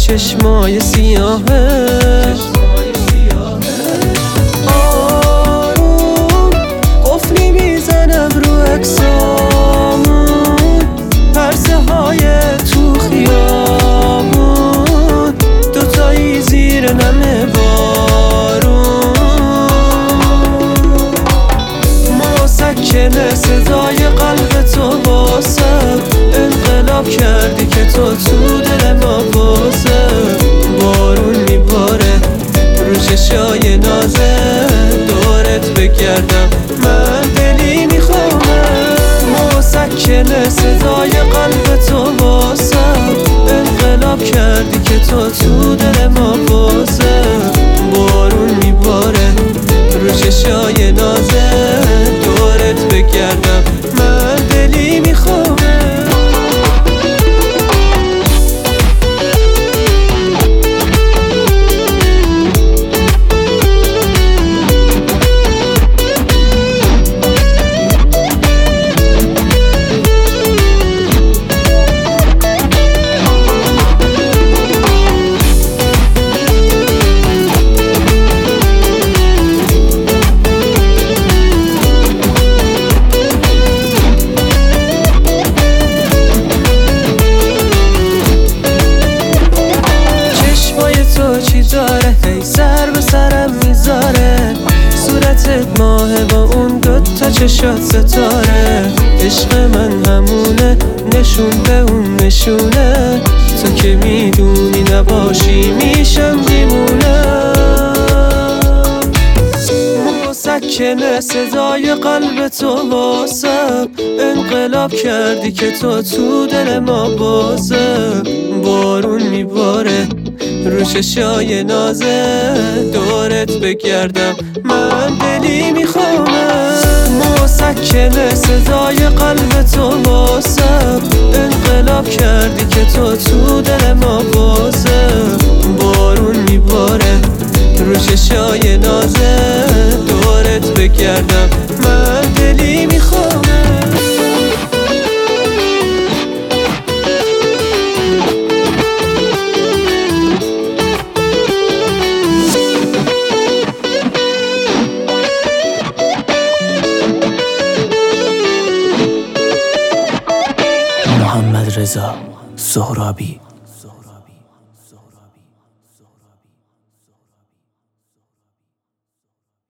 چشمای سیاهه. آروم قفلی میزنم رو عکسامون، پرسه های تو خیابون، دوتایی زیر نم بارون. مسکنه صدای قلب تو واسم، انقلاب کردی که تو دل ما بازه. بارون میباره رو چشای نازه، دورت بگردم من دلی میخوامه. مسکنه صدای قلب تو واسم، انقلاب کردی که تو دل ما بازه. بارون میباره رو چشای نازه، دورت بگردم من دلی میخوامه. هی سر به سرم میذاره، صورتت ماهه با اون دوتا چشات ستاره. عشق من همونه، نشون به اون نشونه، تو که میدونی نباشی میشم دیوونه. مسکنه صدای قلب تو واسم، انقلاب کردی که تو دل ما بازه. بارون میباره رو چشای نازه، دورت بگردم من دلی میخوامه. مسکنه صدای قلب تو واسم، انقلاب کردی که تو دل ما بازه. بارون میباره رو چشای نازه، دورت بگردم من دلی میخوامه. محمد رضا سهرابی.